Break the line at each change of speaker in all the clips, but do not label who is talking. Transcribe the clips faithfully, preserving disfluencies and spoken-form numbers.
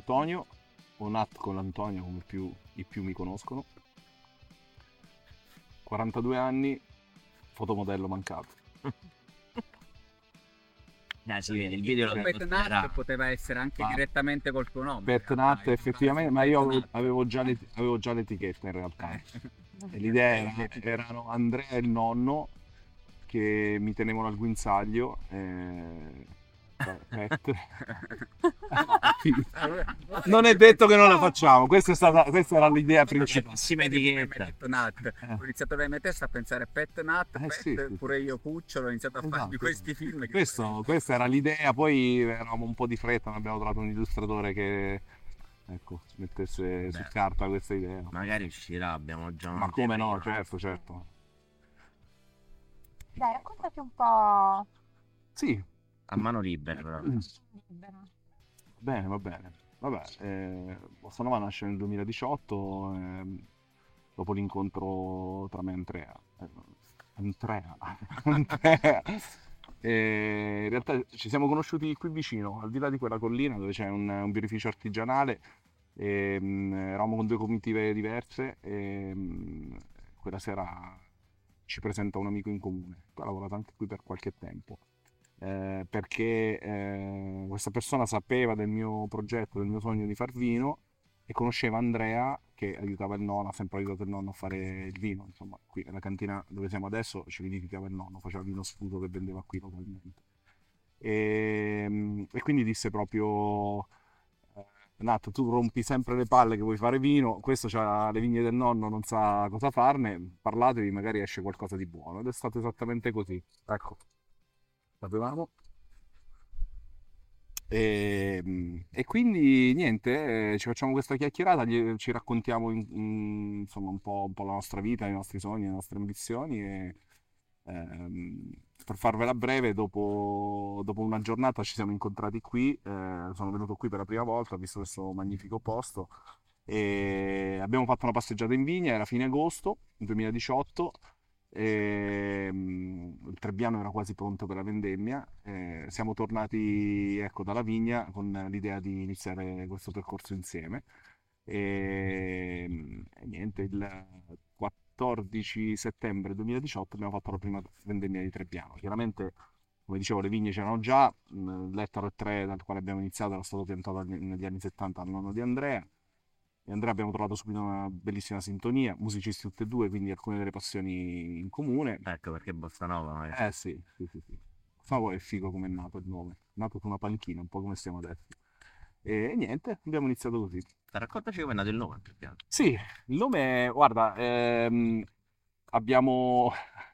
Antonio, o Nat con l'Antonio come più, i più mi conoscono, quarantadue anni, fotomodello mancato.
Ah, si vede, il video lo
Pet Nat poteva essere anche
Ma-
direttamente col tuo nome.
Pet
in realtà,
Nat
in
effettivamente, ma
Pet
io
Nat.
avevo già, le- avevo già l'etichetta in realtà. E l'idea era, erano Andrea e il nonno che mi tenevano al guinzaglio. eh, Pet. Non è detto che non la facciamo, questa, è stata, questa era l'idea principale.
Prossima
Vedi come mi hai
etichetta.
detto Nat. Ho iniziato nella mia testa a pensare Pet Nat,
Eh,
Pet,
sì, sì.
pure io Cucciolo, ho iniziato a farmi
Esatto.
questi film. che-
Questo, questa era l'idea, poi eravamo un po' di fretta, non abbiamo trovato un illustratore che ecco, mettesse su
Beh.
carta questa idea.
Magari uscirà, abbiamo già
Ma
una
come no,
teoria.
certo, certo.
Dai, raccontaci un po'.
Sì,
A mano libera però.
libera.
bene, va bene. Vabbè, eh, Bossa Nova nasce nel duemiladiciotto, ehm, dopo l'incontro tra me e Andrea. Eh, Andrea, Andrea. E in realtà ci siamo conosciuti qui vicino, al di là di quella collina dove c'è un, un birrificio artigianale. E, mm, eravamo con due comitive diverse e mm, quella sera ci presenta un amico in comune. Poi ha lavorato anche qui per qualche tempo. eh, perché eh, questa persona sapeva del mio progetto, del mio sogno di far vino e conosceva Andrea che aiutava il nonno, ha sempre aiutato il nonno a fare il vino. Insomma, qui nella cantina dove siamo adesso ci vinificava il nonno, faceva vino sputo che vendeva qui localmente. E, e quindi disse proprio: eh, Nat, tu rompi sempre le palle che vuoi fare vino, questo c'ha le vigne del nonno, non sa cosa farne, parlatevi, magari esce qualcosa di buono. Ed è stato esattamente così. Ecco, sapevamo. E, e quindi niente, eh, ci facciamo questa chiacchierata, gli- ci raccontiamo in- in- insomma un po', un po' la nostra vita, i nostri sogni, le nostre ambizioni e ehm, per farvela breve, dopo, dopo una giornata ci siamo incontrati qui, eh, sono venuto qui per la prima volta, ho visto questo magnifico posto e abbiamo fatto una passeggiata in vigna, era fine agosto duemiladiciotto. E, mm, il Trebbiano era quasi pronto per la vendemmia. eh, siamo tornati ecco, dalla vigna con l'idea di iniziare questo percorso insieme. E, mm, e niente, il quattordici settembre duemiladiciotto abbiamo fatto la prima vendemmia di Trebbiano. Chiaramente, come dicevo, le vigne c'erano già, mm, l'ettaro tre dal quale abbiamo iniziato era stato piantato negli negli anni settanta al nonno di Andrea. E Andrea abbiamo trovato subito una bellissima sintonia, musicisti tutti e due, quindi alcune delle passioni in comune.
Ecco perché Bossa Nova. eh.
Eh sì, sì, sì, sì. Ma poi è figo come è nato il nome. È nato su una panchina, un po' come stiamo adesso. E niente, abbiamo iniziato così.
Raccontaci come è nato il nome più che altro.
Sì, il nome, è- guarda, ehm, abbiamo,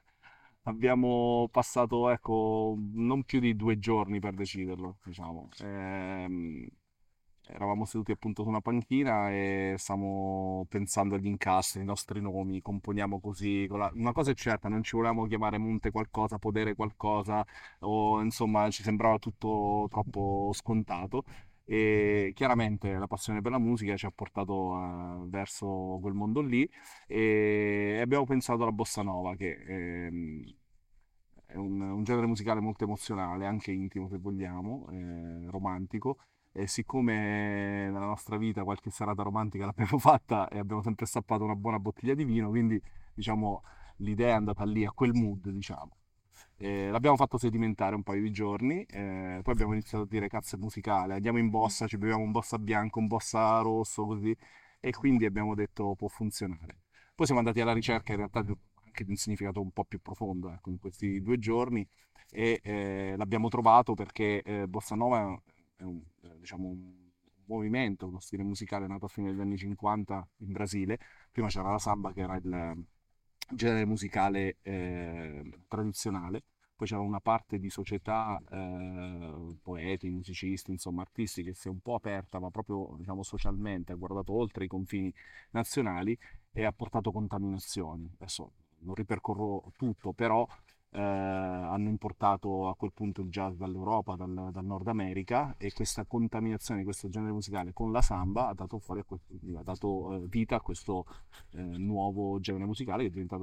abbiamo passato, ecco, non più di due giorni per deciderlo, diciamo. Ehm, eravamo seduti appunto su una panchina e stavamo pensando agli incastri, ai nostri nomi, componiamo così. con la- Una cosa è certa, non ci volevamo chiamare Monte qualcosa, Podere qualcosa, o insomma ci sembrava tutto troppo scontato. E chiaramente la passione per la musica ci ha portato eh, verso quel mondo lì e abbiamo pensato alla bossa nova, che ehm, è un, un genere musicale molto emozionale, anche intimo se vogliamo, eh, romantico. E siccome nella nostra vita qualche serata romantica l'abbiamo fatta e abbiamo sempre stappato una buona bottiglia di vino, quindi diciamo l'idea è andata lì a quel mood, diciamo. Eh, l'abbiamo fatto sedimentare un paio di giorni, eh, poi abbiamo iniziato a dire cazzo è musicale, andiamo in bossa, ci beviamo un bossa bianco, un bossa rosso, così, e quindi abbiamo detto può funzionare. Poi siamo andati alla ricerca in realtà di- anche di un significato un po' più profondo, ecco, in questi due giorni e eh, l'abbiamo trovato perché eh, Bossa Nova è un, eh, diciamo, un movimento, uno stile musicale nato a fine degli anni cinquanta in Brasile. Prima c'era la samba che era il genere musicale eh, tradizionale, poi c'era una parte di società, eh, poeti, musicisti, insomma artisti che si è un po' aperta, ma proprio diciamo socialmente, ha guardato oltre i confini nazionali e ha portato contaminazioni. Adesso non ripercorro tutto, però eh, hanno importato a quel punto il jazz dall'Europa, dal, dal Nord America e questa contaminazione di questo genere musicale con la samba ha dato, fuori a questo, ha dato eh, vita a questo eh, nuovo genere musicale che è diventato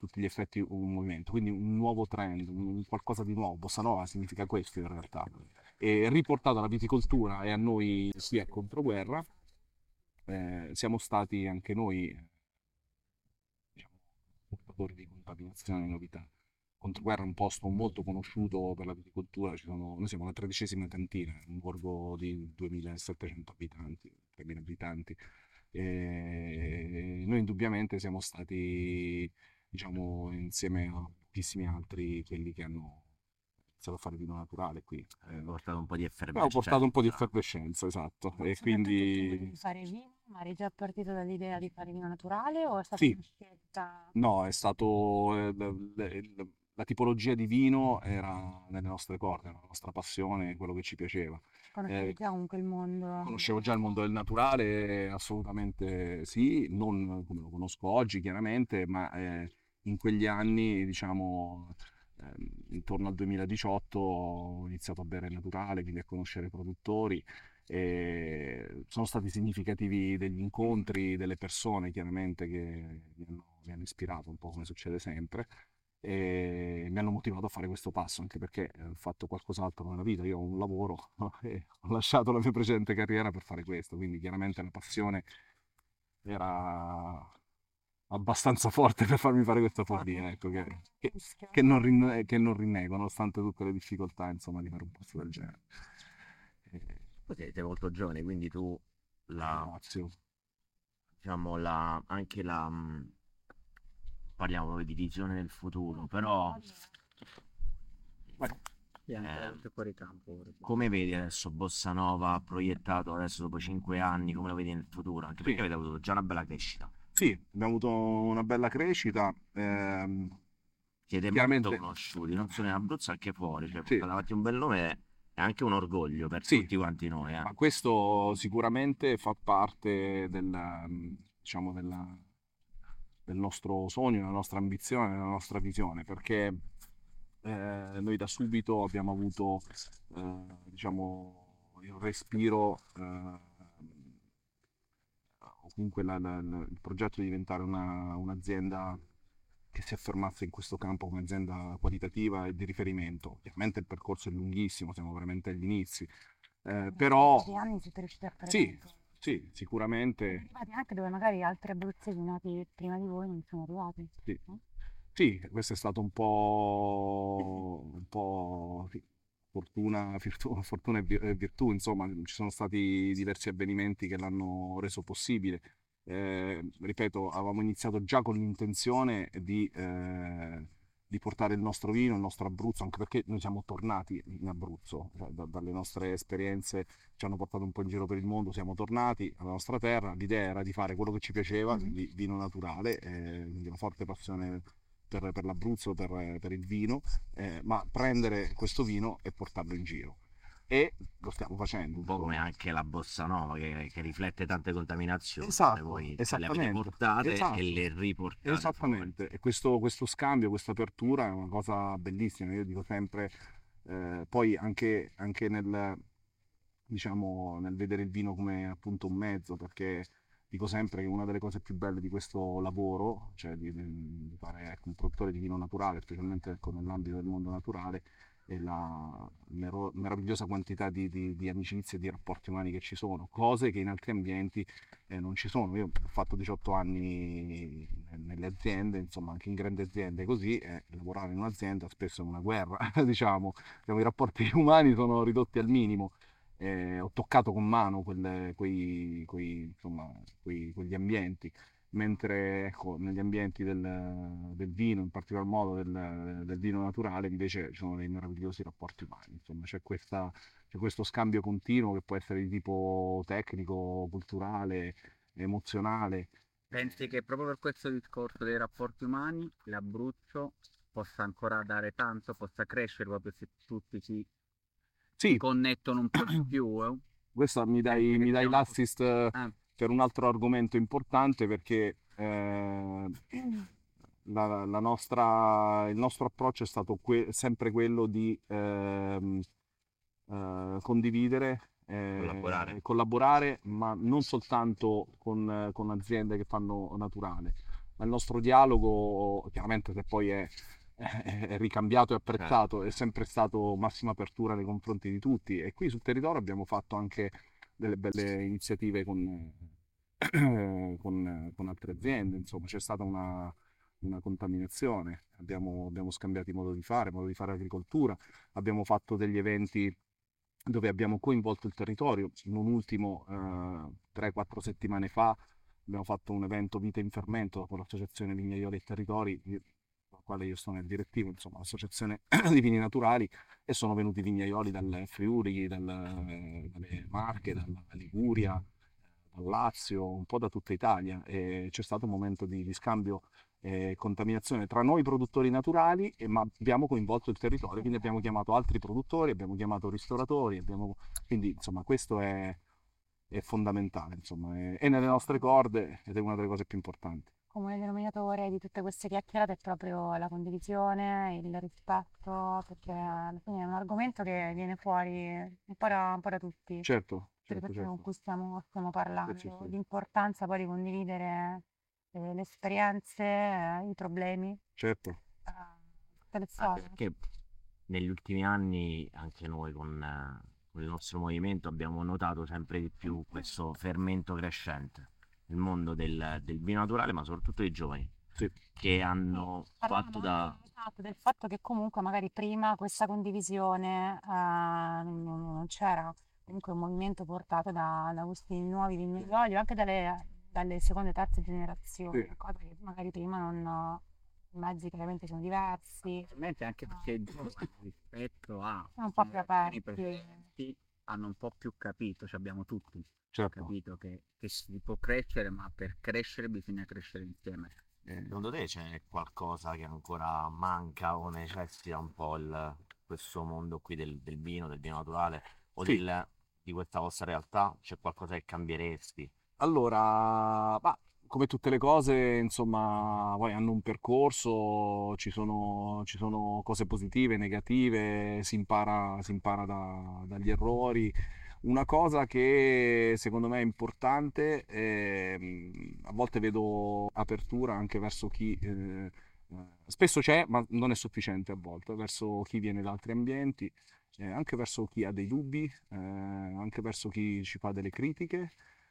tutti gli effetti un movimento, quindi un nuovo trend, un qualcosa di nuovo. Bossa Nova significa questo in realtà. E riportato alla viticoltura e a noi qui a Controguerra, eh, siamo stati anche noi, eh, diciamo, portatori di contaminazione e novità. Controguerra è un posto molto conosciuto per la viticoltura, ci sono, noi siamo la tredicesima cantina, un borgo di duemilasettecento abitanti, tremila abitanti. E noi indubbiamente siamo stati, diciamo, insieme a pochissimi altri, quelli che hanno iniziato a fare vino naturale qui.
Hai portato un po' di
Abbiamo portato un po' di
effervescenza.
effervescenza, esatto, e
Soprattutto tu volevi
quindi
fare vino, ma eri già partito dall'idea di fare vino naturale o è stata
sì,
una scelta?
no, è stato eh, l- l- la tipologia di vino era nelle nostre corde, era la nostra passione, quello che ci piaceva.
Conoscevi
Eh,
già comunque il mondo?
Conoscevo già il mondo del naturale, assolutamente sì, non come lo conosco oggi chiaramente, ma eh, in quegli anni, diciamo, ehm, intorno al duemiladiciotto ho iniziato a bere il naturale, quindi a conoscere i produttori. E sono stati significativi degli incontri, delle persone chiaramente che mi hanno, mi hanno ispirato, un po' come succede sempre, e mi hanno motivato a fare questo passo, anche perché eh, ho fatto qualcos'altro nella vita, io ho un lavoro e ho lasciato la mia precedente carriera per fare questo, quindi chiaramente la passione era abbastanza forte per farmi fare questa follia, ecco, che, che-
Rischio.
che non, rinne- che non rinnego, nonostante tutte le difficoltà, insomma, di fare un posto del genere. E,
Tu sei, sei molto giovane, quindi tu la,
ringrazio.
diciamo, la, anche la, mh, parliamo proprio di visione del futuro, però
Vai.
Sì, anche
eh,
oltre fuori campo. ora.
come vedi adesso Bossa Nova proiettato adesso dopo cinque anni, come lo vedi nel futuro? Anche perché
Sì.
avete avuto già una bella crescita.
Sì, abbiamo avuto una bella crescita. ehm,
Siete molto
chiaramente,
conosciuti, non solo in Abruzzo, anche fuori, cioè
sì,
portate avanti un bel nome è anche un orgoglio per
sì,
tutti quanti noi, eh.
ma questo sicuramente fa parte del, diciamo, della- del nostro sogno, della nostra ambizione, della nostra visione, perché eh, noi da subito abbiamo avuto, eh, diciamo, il respiro, eh, o comunque la- la- la- il progetto di diventare una- un'azienda che si affermasse in questo campo come azienda qualitativa e di riferimento. Chiaramente il percorso è lunghissimo, siamo veramente agli inizi, eh,
In
però
pochi anni siete riusciti a fare
sì,
tanto.
sì, sicuramente
Arrivati anche dove magari altri abruzzesi nati prima di voi non sono arrivati.
sì.
No?
Sì, questo è stato un po', un po' sì, fortuna, virtù, fortuna e vi- e virtù, insomma, ci sono stati diversi avvenimenti che l'hanno reso possibile. Eh, ripeto, avevamo iniziato già con l'intenzione di, eh, di portare il nostro vino, il nostro Abruzzo, anche perché noi siamo tornati in Abruzzo, cioè, da- dalle nostre esperienze ci hanno portato un po' in giro per il mondo, siamo tornati alla nostra terra, l'idea era di fare quello che ci piaceva,
Mhm.
quindi vino naturale, eh, quindi una forte passione per, per l'Abruzzo, per, per il vino, eh, ma prendere questo vino e portarlo in giro. E lo stiamo facendo.
Un po' come
insomma.
anche la Bossa Nova che, che riflette tante contaminazioni,
Esatto,
voi ce le avete
esattamente,
portate
esatto,
e le riportate fuori.
esattamente. E questo, questo scambio, questa apertura è una cosa bellissima. Io dico sempre, eh, poi anche, anche nel, diciamo, nel vedere il vino come appunto un mezzo, perché dico sempre che una delle cose più belle di questo lavoro, cioè di, di fare ecco, un produttore di vino naturale, specialmente ecco, nell'ambito del mondo naturale, è la mero- meravigliosa quantità di, di, di amicizie e di rapporti umani che ci sono, cose che in altri ambienti eh, non ci sono. Io ho fatto diciotto anni nelle aziende, insomma anche in grandi aziende così, e lavorare in un'azienda spesso è una guerra, diciamo, diciamo, i rapporti umani sono ridotti al minimo. Eh, ho toccato con mano quelle- quei, quei, insomma, quei- quegli ambienti, mentre ecco, negli ambienti del, del vino, in particolar modo del, del vino naturale, invece ci sono dei meravigliosi rapporti umani, insomma, c'è questa, c'è questo scambio continuo che può essere di tipo tecnico, culturale, emozionale.
Pensi che proprio per questo discorso dei rapporti umani l'Abruzzo possa ancora dare tanto, possa crescere proprio se tutti si, si
Sì,
connettono un po' di più? Eh?
questo mi
Pensi
dai,
che
mi
sia
dai
una...
l'assist eh,
Ah,
per un altro argomento importante perché eh, la, la nostra, il nostro approccio è stato que- sempre quello di ehm, eh, condividere
Collaborare.
e collaborare, ma non soltanto con, con aziende che fanno naturale, ma il nostro dialogo, chiaramente se poi è, è- è ricambiato e apprezzato, è sempre stato massima apertura nei confronti di tutti. E qui sul territorio abbiamo fatto anche delle belle iniziative con, con, con altre aziende, insomma c'è stata una, una contaminazione, abbiamo, abbiamo scambiato modo di fare, modo di fare agricoltura, abbiamo fatto degli eventi dove abbiamo coinvolto il territorio, non ultimo eh, tre quattro settimane fa abbiamo fatto un evento Vita in Fermento con l'associazione Vignaioli e Territori, di- la quale io sono il direttivo, insomma l'associazione di vini naturali, e sono venuti vignaioli dal Friuli, dal, eh, dalle Marche, dalla Liguria, dal Lazio, un po' da tutta Italia, e c'è stato un momento di, di scambio e contaminazione tra noi produttori naturali, e, ma abbiamo coinvolto il territorio, quindi abbiamo chiamato altri produttori, abbiamo chiamato ristoratori, abbiamo, quindi insomma questo è, è fondamentale, insomma, è, è nelle nostre corde ed è una delle cose più importanti.
Comune denominatore di tutte queste chiacchierate è proprio la condivisione, il rispetto, perché alla fine è un argomento che viene fuori un po' da, un po' da tutti,
Certo,
tutte le
certo,
persone con
certo.
cui stiamo, stiamo
Sì, sì,
parlando,
sì.
l'importanza poi di condividere eh, le esperienze, eh, i problemi,
Certo.
eh, tutte le
Anche
storie.
perché negli ultimi anni anche noi con, eh, con il nostro movimento abbiamo notato sempre di più questo fermento crescente nel mondo del, del vino naturale, ma soprattutto dei giovani
Sì,
che
Sì,
hanno
parlavamo
fatto da...
anche, esatto, del fatto che comunque magari prima questa condivisione eh, non, non c'era, comunque un movimento portato da, da questi nuovi vignaioli, anche dalle, dalle seconde e terze
sì,
generazioni, cosa che magari prima non, i mezzi chiaramente sono diversi, eh,
Probabilmente anche perché i giovani rispetto a
sono un po' più
generazioni
aperti.
precedenti hanno un po' più capito, cioè abbiamo tutti
certo.
capito che, che si può crescere, ma per crescere bisogna crescere insieme. Eh,
Secondo te c'è qualcosa che ancora manca o necessita un po' il- questo mondo qui del, del vino, del vino naturale o
Sì,
del- di questa vostra realtà? C'è qualcosa che cambieresti?
allora, ma come tutte le cose, insomma, poi hanno un percorso, ci sono, ci sono cose positive, negative, si impara, si impara da- dagli errori. Una cosa che secondo me è importante, ehm, a volte vedo apertura anche verso chi, eh, eh, spesso c'è, ma non è sufficiente a volte, verso chi viene da altri ambienti, eh, anche verso chi ha dei dubbi, eh, anche verso chi ci fa delle critiche.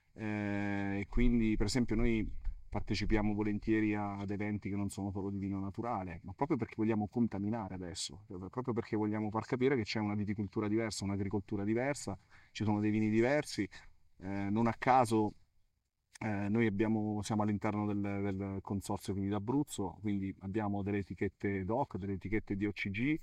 Eh, e quindi, per esempio, noi partecipiamo volentieri ad eventi che non sono solo di vino naturale, ma proprio perché vogliamo contaminare adesso, cioè, proprio perché vogliamo far capire che c'è una viticoltura diversa, un'agricoltura diversa, ci sono dei vini diversi. Eh, non a caso eh, noi abbiamo, siamo all'interno del, del consorzio Vini d'Abruzzo, quindi abbiamo delle etichette D O C, delle etichette D O C G.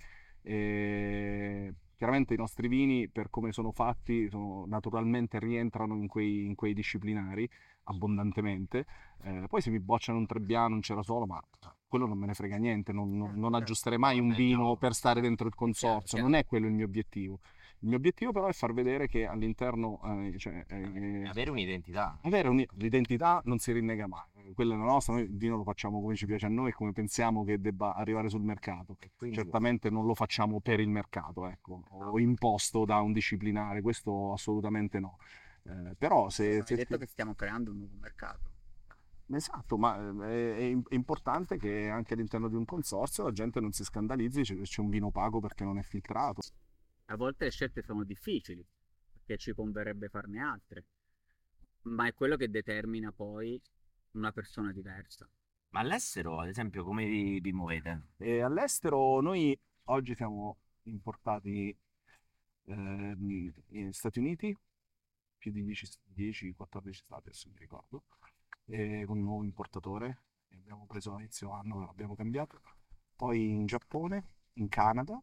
E chiaramente i nostri vini, per come sono fatti, sono- naturalmente rientrano in quei, in quei disciplinari abbondantemente. Eh, poi se mi bocciano un Trebbiano, un Cerasolo, ma quello non me ne frega niente, non, non- non aggiusterei mai un vino per stare dentro il
Chiaro,
consorzio,
chiaro.
non è quello il mio obiettivo. Il mio obiettivo però è far vedere che all'interno, eh, cioè, eh,
Avere un'identità.
avere un- l'identità non si rinnega mai, quella è la nostra, noi il vino lo facciamo come ci piace a noi e come pensiamo che debba arrivare sul mercato.
E quindi
Certamente non lo facciamo per il mercato, ecco, o imposto da un disciplinare, questo assolutamente no. Eh, però se,
hai
se-
detto che stiamo creando un nuovo mercato.
Esatto, ma eh, è, è importante che anche all'interno di un consorzio la gente non si scandalizzi se c'è un vino opaco perché non è filtrato.
A volte le scelte sono difficili, perché ci converrebbe farne altre, ma è quello che determina poi una persona diversa.
ma all'estero, ad esempio, come vi, vi muovete?
E all'estero noi oggi siamo importati ehm, negli Stati Uniti, più di dieci, dieci quattordici stati, adesso mi ricordo, e con un nuovo importatore, e abbiamo preso a inizio anno, abbiamo cambiato, poi in Giappone, in Canada,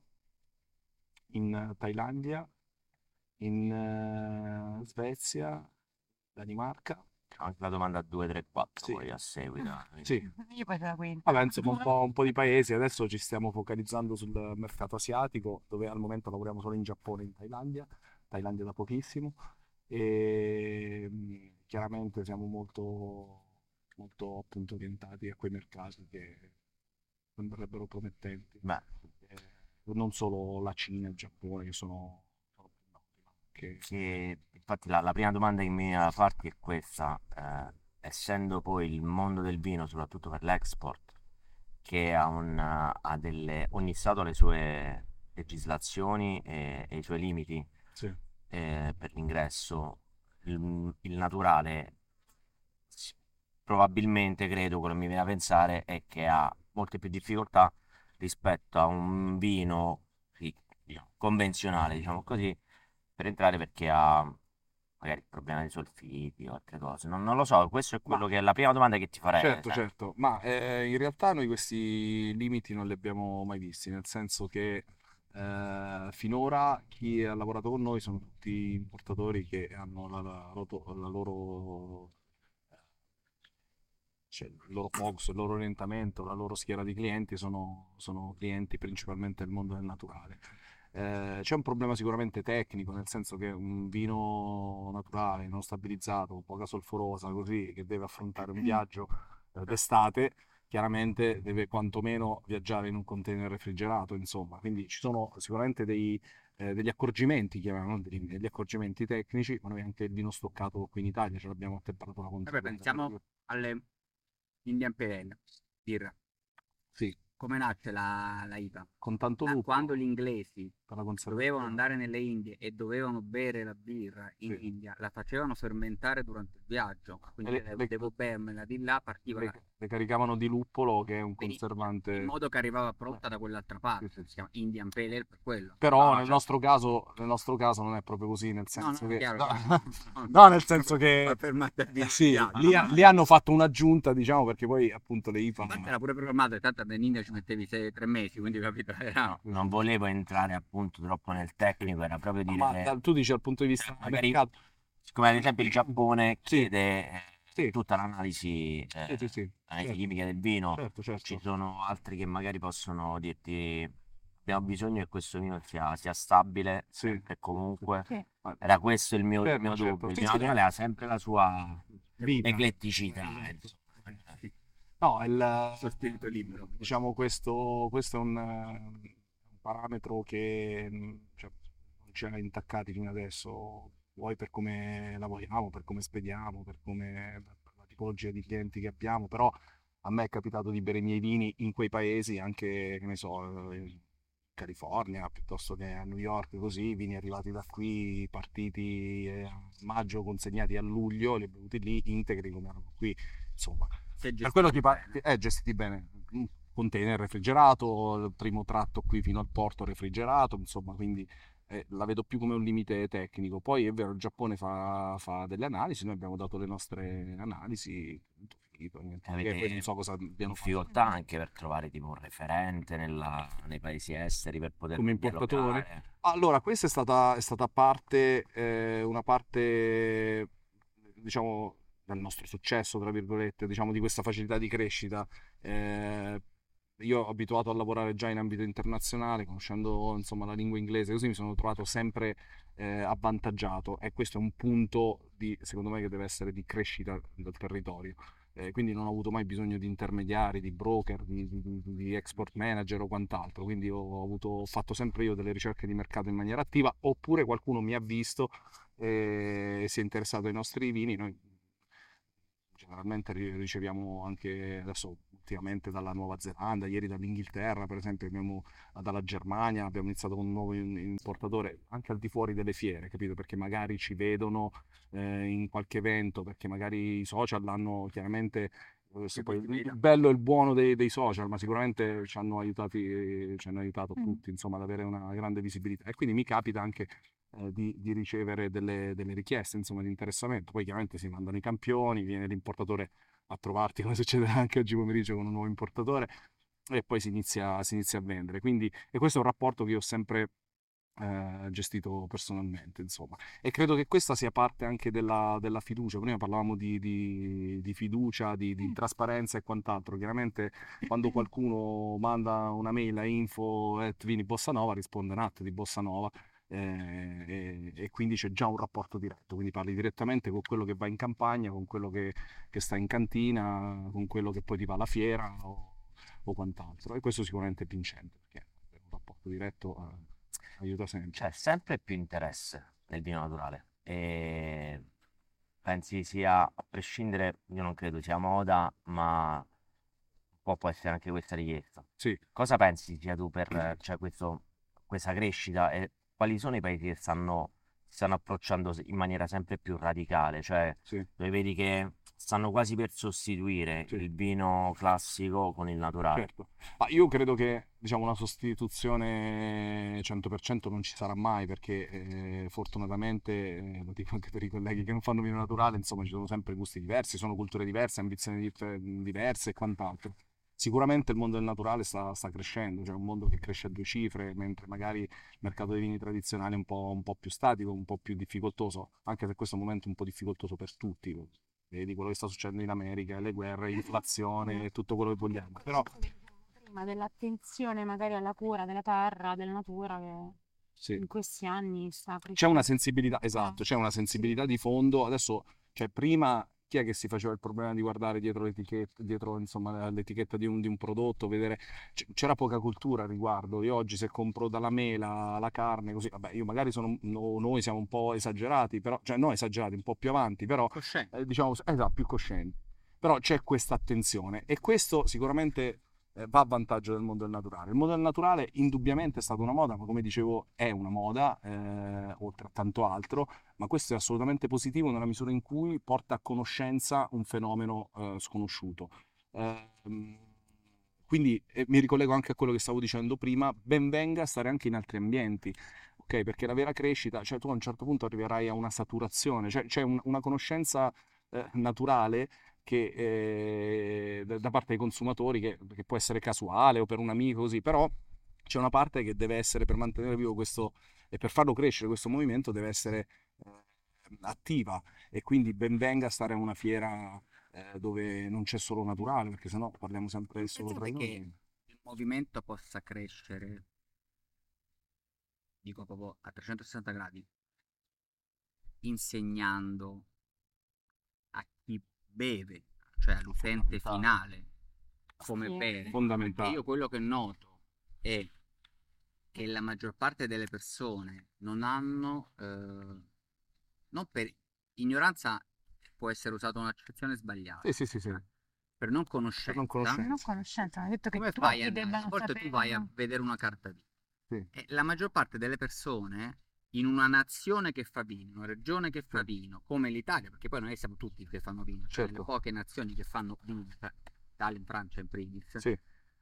in eh, Thailandia, in eh, Svezia, Danimarca,
Anche la domanda due, tre, quattro
sì,
poi a seguito.
sì.
Io poi sono la quinta.
Vabbè, insomma, un po', un po' di paesi. Adesso ci stiamo focalizzando sul mercato asiatico, dove al momento lavoriamo solo in Giappone e in Thailandia, Thailandia da pochissimo. E mh, chiaramente siamo molto, molto appunto orientati a quei mercati che sembrerebbero promettenti.
Beh,
Eh, non solo la Cina e il Giappone, che sono, sono più noti, ma anche...
che, infatti la, la prima domanda che mi viene da farti è questa. eh, essendo poi il mondo del vino, soprattutto per l'export, che ha, un, ha delle, ogni stato ha le sue legislazioni e, e i suoi limiti
Sì.
eh, per l'ingresso, il, il naturale s- probabilmente, credo, quello che mi viene a pensare è che ha molte più difficoltà rispetto a un vino sì, diciamo, convenzionale, diciamo così, per entrare perché ha magari problemi di solfiti o altre cose. Non, non lo so, questo è
Ma
quello che è la prima domanda che ti farei.
certo,
sai.
certo, ma eh, in realtà noi questi limiti non li abbiamo mai visti, nel senso che eh, finora chi ha lavorato con noi sono tutti importatori che hanno la, la roto- la loro, cioè, il loro focus, il loro orientamento, la loro schiera di clienti sono, sono clienti principalmente del mondo del naturale. Eh, c'è un problema sicuramente tecnico, nel senso che un vino naturale, non stabilizzato, con poca solforosa, così, che deve affrontare un viaggio eh, d'estate, chiaramente deve quantomeno viaggiare in un container refrigerato, insomma. Quindi ci sono sicuramente dei, eh, degli accorgimenti, chiamiamolo, degli, degli accorgimenti tecnici, ma noi anche il vino stoccato qui in Italia ce l'abbiamo a temperatura
Vabbè,
controllata.
pensiamo alle Indian Pale Ale, birra.
Sì,
Come nasce la, la I P A?
con tanto
La-
lupo
quando gli inglesi
per la
dovevano
conservazione.
andare nelle Indie e dovevano bere la birra in
Sì.
India, la facevano fermentare durante il viaggio,
E
quindi
le,
le-
le-
devo bermela di là, partiva
le-
la-
le caricavano di luppolo, che è un
benissimo, in
conservante.
modo che arrivava pronta da quell'altra
Sì,
parte,
sì,
si
sì.
chiama Indian Pale Ale per quello.
Però
No,
nel
cioè,
nostro caso, nel nostro caso non è proprio così, nel
No,
senso
no,
che...
chiaro,
No,
chiaro. No,
no, nel senso
fa
che...
fermare il vino
eh,
in
sì,
viaggio.
lì, lì hanno fatto un'aggiunta, diciamo, perché poi appunto le
A parte
I P A...
era pure programmato, tanto in India ci mettevi sei, tre mesi, quindi capito, era...
no, non volevo entrare appunto troppo nel tecnico, era proprio
No,
dire
ma
che
da- tu dici dal punto di
cioè,
vista
magari,
mercato...
siccome ad esempio il Giappone
Sì,
chiede eh,
sì,
tutta l'analisi,
sì, sì,
eh,
sì,
l'analisi
certo,
chimica del vino,
certo,
ci
certo.
sono altri che magari possono dirti abbiamo bisogno che questo vino sia, sia stabile,
Sì,
sempre e comunque.
Sì.
ma-
Era questo il mio, il
certo,
mio
certo.
dubbio. Il
Sì,
vino
sì,
naturale ha sempre la sua
vita.
ecletticità.
Esatto.
Insomma.
Sì,
No, il,
suo spirito libero.
diciamo questo, questo è un, eh, un parametro che mh, cioè, non ci ha intaccati fino adesso, vuoi per come lavoriamo, per come spediamo, per, come, per la tipologia di clienti che abbiamo, però a me è capitato di bere i miei vini in quei paesi, anche, che ne so, in California, piuttosto che a New York, così, vini arrivati da qui, partiti eh, a maggio, consegnati a luglio, li ho bevuti lì, integri come erano qui, insomma.
Si è
Per quello ti
gestito
pa-
bene.
eh, gestiti bene, un container refrigerato, il primo tratto qui fino al porto refrigerato, insomma, quindi eh, la vedo più come un limite tecnico. Poi è vero, il Giappone fa, fa delle analisi, noi abbiamo dato le nostre analisi, tutto finito, niente di che, poi non
Avete
so cosa abbiano fatto
difficoltà anche per trovare tipo un referente nella- nei paesi esteri per
come
poterlo
importatore.
dialogare.
Allora, questa è stata, è stata parte, eh, una parte, diciamo, del nostro successo, tra virgolette, diciamo, di questa facilità di crescita. Eh, io ho abituato a lavorare già in ambito internazionale, conoscendo insomma la lingua inglese, così mi sono trovato sempre eh, avvantaggiato e questo è un punto di, secondo me, che deve essere di crescita del territorio. Eh, quindi non ho avuto mai bisogno di intermediari, di broker, di, di- di- di export manager o quant'altro, quindi ho, avuto- ho fatto sempre io delle ricerche di mercato in maniera attiva, oppure qualcuno mi ha visto e si è interessato ai nostri vini. Noi generalmente ri- riceviamo anche adesso ultimamente dalla Nuova Zelanda, ieri dall'Inghilterra, per esempio, abbiamo, dalla Germania, abbiamo iniziato con un nuovo in- importatore anche al di fuori delle fiere, capito? Perché magari ci vedono eh, in qualche evento, perché magari i social hanno chiaramente eh, se
Che
poi il
possibilità.
il bello e il buono dei, dei social, ma sicuramente ci hanno aiutati, ci hanno aiutato
Mm.
tutti, insomma, ad avere una grande visibilità. E quindi mi capita anche eh, di, di ricevere delle, delle richieste, insomma, di interessamento. Poi chiaramente si mandano i campioni, viene l'importatore a trovarti, come succede anche oggi pomeriggio con un nuovo importatore, e poi si inizia, si inizia a vendere. Quindi, e questo è un rapporto che io ho sempre eh, gestito personalmente, insomma. E credo che questa sia parte anche della, della fiducia. Prima parlavamo di, di- di fiducia, di, di
Mm.
trasparenza e quant'altro. Chiaramente quando qualcuno manda una mail a info at vini bossanova risponde Nat di Bossanova. eh, e, e quindi c'è già un rapporto diretto, quindi parli direttamente con quello che va in campagna, con quello che, che sta in cantina, con quello che poi ti va alla fiera o, o quant'altro. E questo sicuramente è vincente perché un rapporto diretto eh, aiuta sempre.
C'è sempre più interesse nel vino naturale. E pensi sia, a prescindere, io non credo sia moda, ma un po' può essere anche questa richiesta.
Sì.
Cosa pensi sia tu per eh, cioè, questo, questa crescita e quali sono i paesi che stanno, si stanno approcciando in maniera sempre più radicale? Cioè,
Sì.
dove vedi che stanno quasi per sostituire
Sì.
il vino classico con il naturale.
Certo. Ma io credo che diciamo, una sostituzione cento per cento non ci sarà mai perché eh, fortunatamente, eh, lo dico anche per i colleghi che non fanno vino naturale, insomma ci sono sempre gusti diversi, sono culture diverse, ambizioni dif- diverse e quant'altro. Sicuramente il mondo del naturale sta, sta crescendo, cioè un mondo che cresce a due cifre, mentre magari il mercato dei vini tradizionali è un po', un po' più statico, un po' più difficoltoso, anche se questo momento è un po' difficoltoso per tutti. Vedi quello che sta succedendo in America, le guerre, l'inflazione, tutto quello che vogliamo. Però
prima dell'attenzione magari alla cura della terra, della natura che
sì,
in questi anni sta
c'è
crescendo.
una sensibilità, esatto, c'è una sensibilità di fondo. Adesso, cioè prima chi è che si faceva il problema di guardare dietro l'etichetta, dietro insomma l'etichetta di un, di un prodotto, vedere c- c'era poca cultura a riguardo. Io oggi se compro dalla mela la carne, così, vabbè, io magari sono, no- noi siamo un po' esagerati, però, cioè no esagerati, un po' più avanti, però
Cosciente.
eh, diciamo, esatto, più coscienti. Però c'è questa attenzione e questo sicuramente eh, va a vantaggio del mondo del naturale. Il mondo del naturale indubbiamente è stata una moda, ma come dicevo è una moda, eh, oltre a tanto altro, ma questo è assolutamente positivo nella misura in cui porta a conoscenza un fenomeno eh, sconosciuto. Ehm, quindi eh, mi ricollego anche a quello che stavo dicendo prima, ben venga stare anche in altri ambienti, ok? Perché la vera crescita, cioè tu a un certo punto arriverai a una saturazione, cioè c'è un- una conoscenza eh, naturale che, eh, da da parte dei consumatori che, che può essere casuale o per un amico così, però c'è una parte che deve essere per mantenere vivo questo e per farlo crescere questo movimento deve essere eh, attiva e quindi ben venga stare a una fiera eh, dove non c'è solo naturale, perché sennò parliamo sempre solo tra
Pensate che
noi.
il movimento possa crescere, dico proprio a trecentosessanta gradi, insegnando a chi beve, cioè all'utente
Fondamentale.
finale, come
Sì.
bere. E
Fondamentale.
io quello che noto è che la maggior parte delle persone non hanno, eh, non per ignoranza può essere usata un'accezione sbagliata,
Sì, sì, sì, sì.
per non
Per non
conoscenza.
Non
conoscenza.
conoscenza, hanno detto che
Come
tutti
fai a, a
debbano
volte tu vai a
sapere.
vedere una carta vino
Sì.
e la maggior parte delle persone in una nazione che fa vino, una regione che fa vino, come l'Italia, perché poi noi siamo tutti che fanno vino, cioè
Certo.
le poche nazioni che fanno vino, cioè Italia, in Francia in primis,
Sì.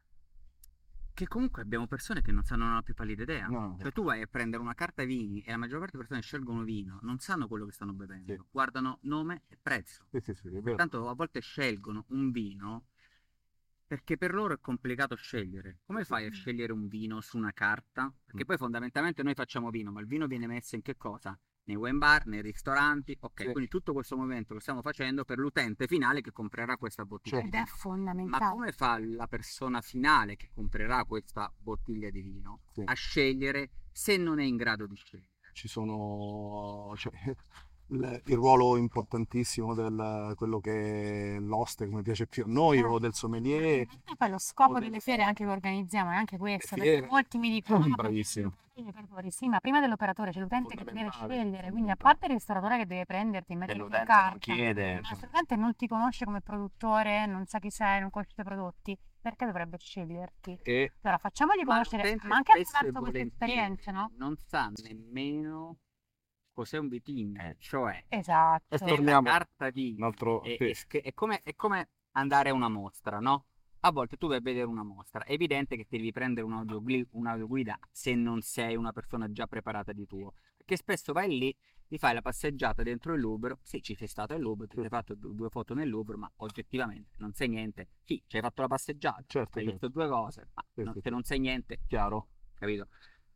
che comunque abbiamo persone che non sanno, non hanno più pallida idea.
No.
Cioè tu vai a prendere una carta vini e la maggior parte delle persone scelgono vino, non sanno quello che stanno bevendo,
Sì.
guardano nome e prezzo.
Sì, sì, sì, è vero.
Tanto a volte scelgono un vino perché per loro è complicato scegliere. Come fai a scegliere un vino su una carta? Perché
Mm.
poi fondamentalmente noi facciamo vino, ma il vino viene messo in che cosa? Nei wine bar, nei ristoranti, ok,
Sì.
quindi tutto questo movimento lo stiamo facendo per l'utente finale che comprerà questa bottiglia
Certo.
di
Ed è
vino. Ma
fondamentale.
come fa la persona finale che comprerà questa bottiglia di vino
Sì.
a scegliere se non è in grado di scegliere?
Ci sono cioè, il, il ruolo importantissimo del quello che è l'oste, come piace più a noi, o del
In
sommelier.
realtà poi lo scopo
o del-
delle fiere anche che organizziamo è anche questo,
Le
perché
fiere.
molti mi dicono, "Ah,
Bravissimo.
perché gli operatori?" Sì, ma prima dell'operatore c'è l'utente che ti deve
Fondamentale,
scegliere, quindi a
fondamentale.
parte il ristoratore che deve prenderti e
E
metterti in
l'utente non
carta,
chiede.
ma se l'utente non ti conosce come produttore, non sa chi sei, non conosce i tuoi prodotti, perché dovrebbe sceglierti?
E
Allora facciamogli
Ma
conoscere,
l'utente
ma anche
spesso e
attraverso queste
volentieri
esperienze, no?
non sa nemmeno cos'è un vitigno,
Eh.
cioè
Esatto.
E
se la
torniamo
carta
un
vino
altro
è,
sì.
è sch- è come, è come andare a una mostra, no? A volte tu vai a vedere una mostra, è evidente che ti devi prendere un'audiogui- un'audioguida se non sei una persona già preparata di tuo, perché spesso vai lì, ti fai la passeggiata dentro il Louvre, sì, ci sei stato al Louvre, ti sei fatto du- due foto nel Louvre, ma oggettivamente non sai niente. Sì, ci hai fatto la passeggiata,
Certo,
hai
certo.
visto due cose, ma
Sì,
non-
sì,
se
sì.
non sai niente,
Chiaro?
capito?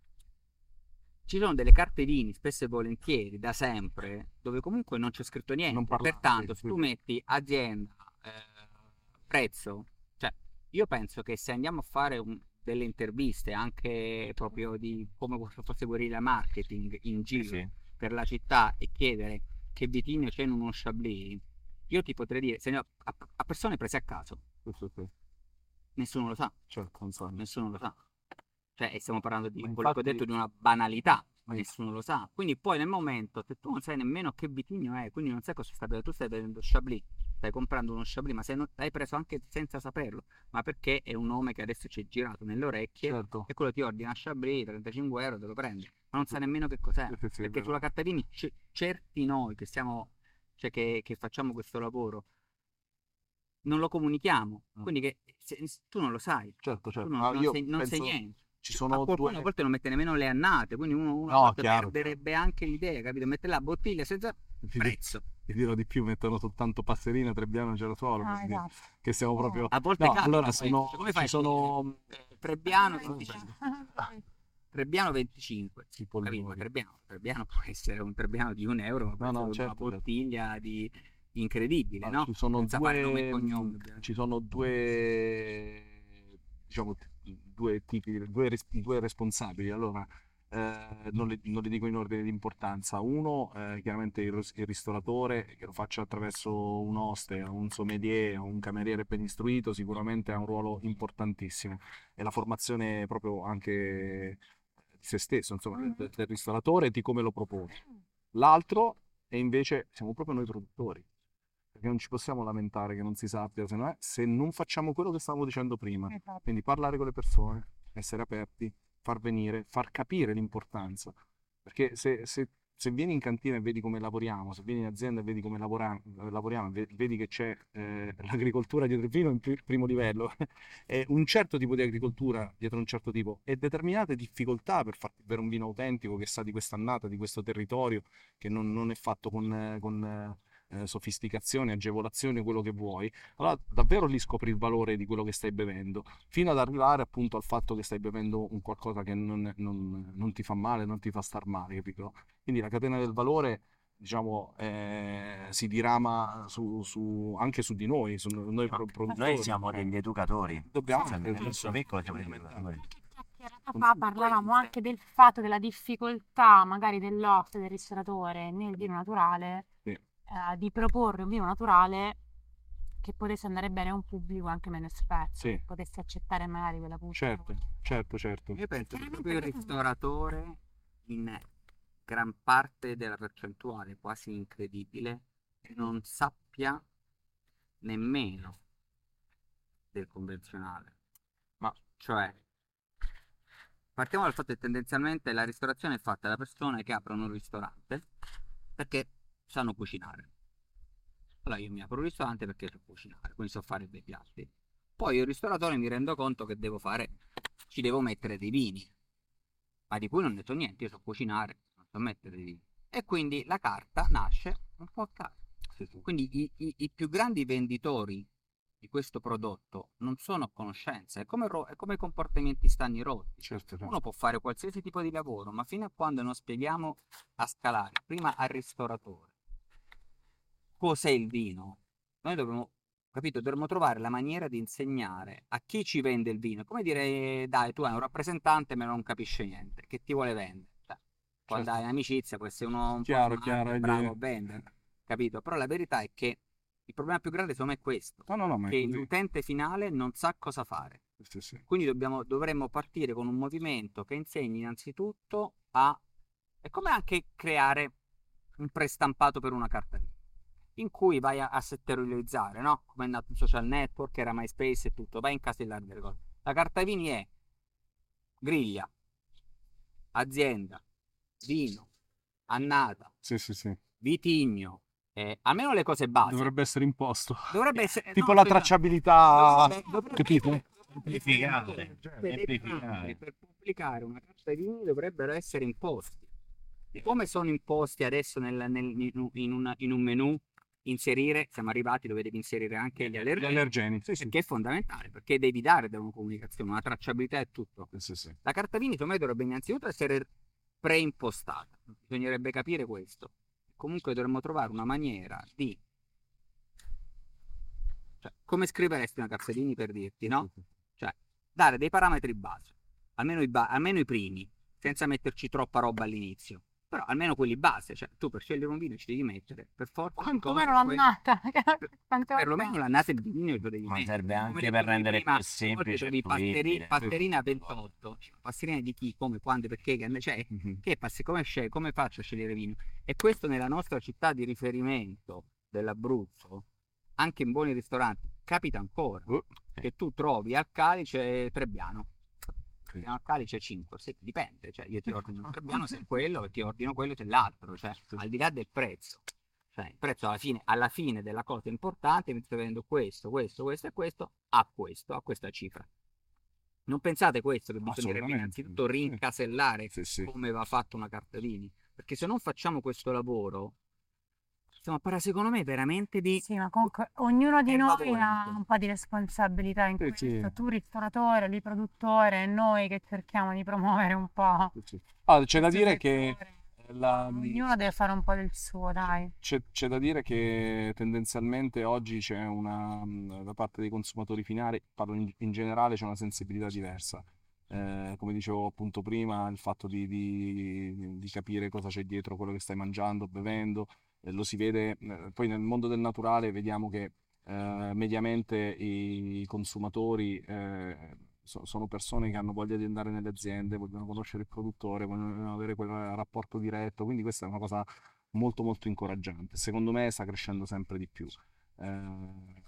Ci sono delle carte vini, spesso e volentieri, da sempre, dove comunque non c'è scritto
Non
niente.
parlare,
Pertanto,
sì,
se
sì.
tu metti azienda, eh, prezzo, cioè, io penso che se andiamo a fare un- delle interviste anche proprio di come fosse guerrilla marketing in
Sì,
giro
sì.
per la città e chiedere che vitigno c'è in uno Chablis, io ti potrei dire, se ne- a, a persone prese a caso,
Sì, sì, sì.
nessuno lo sa,
Certo, non so.
nessuno lo sa. Cioè, e stiamo parlando di
Ma
quello che ho
infatti-
detto di una banalità. ma nessuno lo sa. Quindi poi nel momento, se tu non sai nemmeno che vitigno è, quindi non sai cosa stai bevendo, tu stai bevendo Chablis, stai comprando uno Chablis, ma se non, l'hai preso anche senza saperlo, ma perché è un nome che adesso ci è girato nelle orecchie
Certo.
e quello ti ordina Chablis, trentacinque euro, te lo prendi, ma non sai nemmeno che cos'è.
Sì, sì, sì, è
Perché
vero.
sulla carta vini c- certi noi che siamo, cioè che, che facciamo questo lavoro, non lo comunichiamo,
Mm.
quindi che se- tu non lo sai,
Certo,
tu
certo.
non,
Ah,
non
io
sai, non sai
penso
niente.
ci
A
sono
qualcuno
due...
a volte non mette nemmeno le annate, quindi uno, uno a
No,
volte
chiaro.
perderebbe anche l'idea, capito? Mette la bottiglia senza
Ti, di-
prezzo.
ti dirò di più, mettono soltanto Passerina, Trebbiano, Girasole,
Ah,
per dire
esatto.
che siamo
Eh.
proprio...
A volte
No,
capita
allora
questo,
sono,
cioè, come fai
ci
a
sono...
Eh, Trebbiano
Ah,
venticinque.
dai.
Trebbiano venticinque.
Sì,
Capito? Ma
pollitori.
Trebbiano, Trebbiano può essere un Trebbiano di un euro, ma può
No, no,
essere una
certo, certo.
bottiglia di incredibile,
Ah,
no?
ci sono
Senza fare nomi e
due,
cognomi, ovviamente.
ci sono due, diciamo, due tipi, due, res- due responsabili. Allora, eh, non, li, non li dico in ordine di importanza. Uno, eh, chiaramente il, ris- il ristoratore, che lo faccia attraverso un oste, un sommelier o un cameriere ben istruito, sicuramente ha un ruolo importantissimo. E la formazione proprio anche di se stesso, insomma,
Mhm.
del, del ristoratore e di come lo propone. L'altro è invece, siamo proprio noi produttori. Perché non ci possiamo lamentare che non si sappia, se, no è- se non facciamo quello che stavamo dicendo prima.
Esatto.
Quindi parlare con le persone, essere aperti, far venire, far capire l'importanza. Perché se, se- se vieni in cantina e vedi come lavoriamo, se vieni in azienda e vedi come lavora- lavoriamo, ve- vedi che c'è eh, l'agricoltura dietro il vino in pri- primo livello, e un certo tipo di agricoltura dietro un certo tipo e determinate difficoltà per farti bere un vino autentico che sa di quest'annata, di questo territorio, che non, non è fatto con... eh, con eh, eh, sofisticazione, agevolazione, quello che vuoi, allora davvero lì scopri il valore di quello che stai bevendo, fino ad arrivare appunto al fatto che stai bevendo un qualcosa che non, non- non ti fa male, non ti fa star male, capito? Quindi la catena del valore, diciamo, eh, si dirama su, su- anche su di noi, su noi pro- produttori.
Noi siamo degli educatori.
Dobbiamo
Cioè,
essere
nel nostro piccolo siamo degli educatori.
Qualche chiacchierata fa parlavamo anche del fatto della difficoltà magari dell'oste, del ristoratore nel vino naturale,
Sì.
eh, di proporre un vino naturale che potesse andare bene a un pubblico anche meno esperto,
Sì.
che potesse accettare magari quella puzza.
Certo, certo, certo.
Io penso che
Chiaramente
proprio il
questo-
ristoratore, in gran parte della percentuale quasi incredibile, non sappia nemmeno del convenzionale.
Ma
Cioè, partiamo dal fatto che tendenzialmente la ristorazione è fatta da persone che aprono un ristorante perché sanno cucinare. Allora io mi apro un ristorante perché so cucinare, quindi so fare dei piatti. Poi io ristoratore mi rendo conto che devo fare, ci devo mettere dei vini, ma di cui non ne so niente, io so cucinare, non so mettere dei vini. E quindi la carta nasce un po' a caso.
sì, sì.
Quindi i, i- i più grandi venditori di questo prodotto non sono a conoscenza, è come, ro- è come i comportamenti stagni rotti.
Certo, certo.
Uno può fare qualsiasi tipo di lavoro, ma fino a quando non spieghiamo a scalare, prima al ristoratore, cos'è il vino, noi dovremmo, capito, dovremmo trovare la maniera di insegnare a chi ci vende il vino. Come dire, dai, tu hai un rappresentante ma non capisce niente, che ti vuole vendere. Cioè, quando
Certo.
hai amicizia può essere uno un
Chiaro,
po' smart,
chiaro, è
bravo
dire-
a vendere, capito? Però la verità è che il problema più grande secondo me è questo,
No, no, no, ma è
che
così.
l'utente finale non sa cosa fare.
Sì, sì.
Quindi dobbiamo, dovremmo partire con un movimento che insegni innanzitutto a... È come anche creare un prestampato per una carta vino, in cui vai a, a settorializzare, no? Come è nato un social network, era MySpace e tutto, vai a incasellare delle cose. La carta vini è griglia, azienda, vino, annata,
Sì, sì, sì.
vitigno, eh, almeno le cose base.
Dovrebbe essere imposto.
Dovrebbe essere...
Tipo
no,
la
scusa,
tracciabilità,
dovrebbe- dovrebbe-
capito?
Semplificare,
Cioè, dei
semplificare.
parametri per pubblicare una carta vini dovrebbero essere imposti. Come sono imposti adesso nel- nel- in, un- in una- in un menu, inserire, siamo arrivati dove devi inserire anche gli
Gli
allergeni,
allergeni. Sì, sì.
perché è fondamentale, perché devi dare da una comunicazione, una tracciabilità e tutto.
Sì, sì, sì.
La carta vini secondo me dovrebbe innanzitutto essere preimpostata, bisognerebbe capire questo. Comunque dovremmo trovare una maniera di... Cioè, come scriveresti una carta vini per dirti, no? Cioè, dare dei parametri base, almeno i, ba- almeno i primi, senza metterci troppa roba all'inizio. Però almeno quelli base, cioè tu per scegliere un vino ci devi mettere per forza
Quantomeno
cose,
l'annata. Quante
perlomeno
volte-
l'annata di vino lo devi
Ma
mettere.
serve
Come
anche
detto
per
io
rendere
prima,
più
a volte
semplice e
trovi Pasterini,
fruibile.
Pasterina ventotto, Pasterina di chi, come, quando, perché, che- cioè,
Mhm.
che passi, come, scel- come faccio a scegliere vino? E questo nella nostra città di riferimento dell'Abruzzo, anche in buoni ristoranti, capita ancora,
Oh,
che tu trovi al Calice Trebbiano.
sì.
Al Calice cinque, sì, dipende, cioè io ti ordino il Trebbiano se è quello, e ti ordino quello se è l'altro, cioè al di là del prezzo. Cioè, il prezzo alla fine, alla fine della cosa importante mi sto vendendo questo, questo, questo e questo a questo, a questa cifra. Non pensate questo, che bisognerebbe
Assolutamente.
innanzitutto rincasellare
Sì, sì.
come va fatta una carta vini, perché se non facciamo questo lavoro, stiamo a parlare secondo me veramente di...
Sì, ma comunque ognuno di
Erba
noi ha
volente.
un po' di responsabilità in
Sì,
questo.
sì.
Tu ristoratore, lì produttore, e noi che cerchiamo di promuovere un po'.
Sì, sì. Ah, c'è da
questo
dire che
settore.
la,
Ognuno deve fare un po' del suo, dai.
c'è, c'è da dire che tendenzialmente oggi c'è una, mh, da parte dei consumatori finali, parlo in, in generale, c'è una sensibilità diversa. Eh, come dicevo appunto prima, il fatto di, di- di capire cosa c'è dietro quello che stai mangiando, bevendo, eh, lo si vede, eh, poi nel mondo del naturale vediamo che eh, mediamente i consumatori eh, so- sono persone che hanno voglia di andare nelle aziende, vogliono conoscere il produttore, vogliono avere quel rapporto diretto, quindi questa è una cosa molto molto incoraggiante. Secondo me sta crescendo sempre di più. Eh,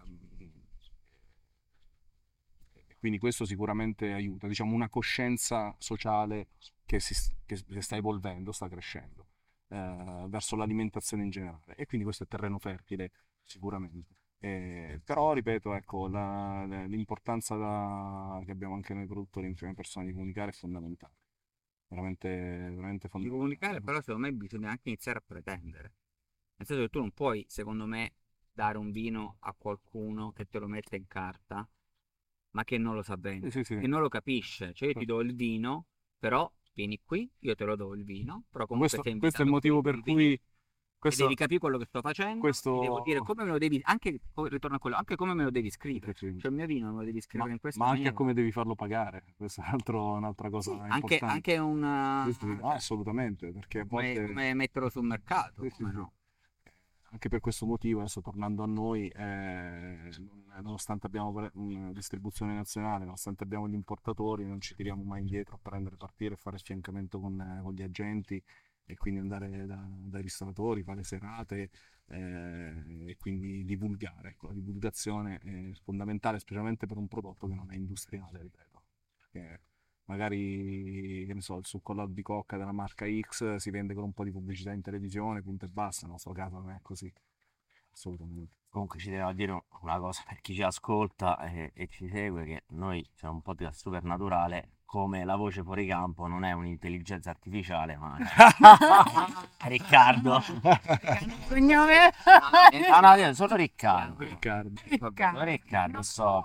quindi questo sicuramente aiuta, diciamo una coscienza sociale che, si, che, che sta evolvendo, sta crescendo eh, verso l'alimentazione in generale e quindi questo è terreno fertile sicuramente. Eh, però ripeto, ecco, la- l'importanza da- che abbiamo anche noi produttori in prima persona di comunicare è fondamentale, veramente, veramente
Di
fondamentale.
comunicare, però secondo me bisogna anche iniziare a pretendere. Nel senso che tu non puoi, secondo me, dare un vino a qualcuno che te lo mette in carta, ma che non lo sa
Sì,
vendere,
sì, sì.
che non lo capisce. Cioè io ti do il vino, però vieni qui, io te lo do il vino, però comunque
Questo,
sei
questo è il
invitato qui,
motivo per
devi venire
cui
e
questo,
devi capire quello che sto facendo,
questo...
ti devo dire come me lo devi, anche, co- ritorno a quello, anche come me lo devi
Sì,
scrivere.
sì.
Cioè il mio vino me lo devi
Ma,
scrivere in questa
ma anche a
maniera.
come devi farlo pagare, questa è un altro- un'altra cosa
Sì, anche,
importante.
anche un...
Sì, sì. Ah, assolutamente, perché a
come,
volte...
come metterlo sul mercato,
Sì, sì,
come
sì.
no?
Anche per questo motivo, adesso tornando a noi, eh, nonostante abbiamo pre- una distribuzione nazionale, nonostante abbiamo gli importatori, non ci tiriamo mai indietro a prendere partire e fare affiancamento con, eh, con gli agenti e quindi andare da- dai ristoratori, fare serate eh, e quindi divulgare. Ecco, la divulgazione è fondamentale, specialmente per un prodotto che non è industriale, ripeto. Perché magari, che ne so, il succo all'albicocca della marca X si vende con un po' di pubblicità in televisione, punto e basta, nel nostro caso non è così, assolutamente.
Comunque ci devo dire una cosa per chi ci ascolta e, e ci segue, che noi siamo un podcast supernaturale, come la voce fuori campo non è un'intelligenza artificiale, ma è Riccardo.
Cognome?
No, no, io sono Riccardo.
Riccardo.
Sono Riccardo, so.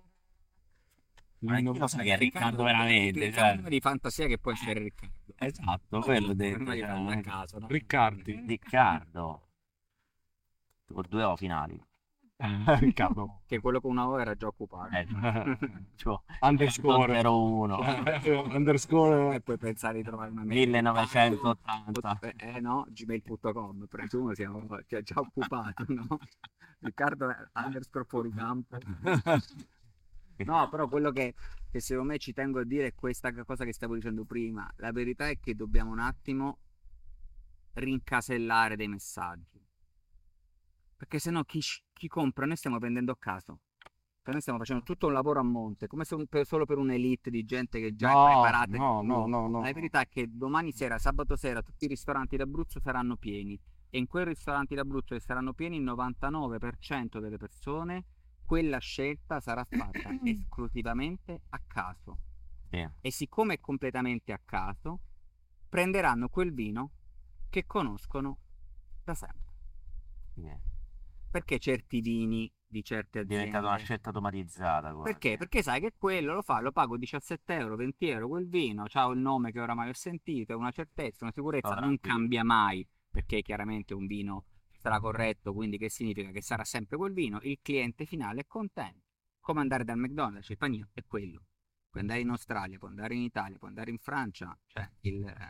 Ma chi lo sa che è Riccardo veramente?
Utilizza
Cioè,
un nome di fantasia che può essere Riccardo.
esatto, quello ho detto.
Noi
Cioè,
fanno a caso, no?
Riccardi.
Riccardo. Con due O finali.
Riccardo.
Che quello con una O era già occupato.
Eh, tipo,
Underscore.
zero uno.
Underscore.
E puoi pensare di trovare una mail.
millenovecentottanta.
Eh, eh, no, gmail punto com, presumo siamo già, già occupato, no? Riccardo è underscore fuori campo. No, però quello che, che secondo me ci tengo a dire è questa cosa che stavo dicendo prima. La verità è che dobbiamo un attimo rincasellare dei messaggi. Perché sennò chi, chi compra, noi stiamo prendendo a caso. Cioè noi stiamo facendo tutto un lavoro a monte, come se un- per- solo per un'elite di gente che già
No,
è preparata. di
no, no,
culo.
no, no.
La verità è che domani sera, sabato sera, tutti i ristoranti d'Abruzzo saranno pieni. E in quei ristoranti d'Abruzzo che saranno pieni, il novantanove per cento delle persone, quella scelta sarà fatta esclusivamente a caso.
Sì.
E siccome è completamente a caso, prenderanno quel vino che conoscono da sempre.
Sì.
Perché certi vini di certe
È
aziende?
diventata una scelta automatizzata. Guarda.
Perché? Perché sai che quello lo fa, lo pago diciassette euro, venti euro quel vino, c'ha il nome che oramai ho sentito, è una certezza, una sicurezza,
Allora,
non
sì.
cambia mai, perché chiaramente un vino sarà corretto, quindi che significa che sarà sempre quel vino, il cliente finale è contento. Come andare dal McDonald's, il panino è quello. Puoi andare in Australia, puoi andare in Italia, puoi andare in Francia, cioè il, eh,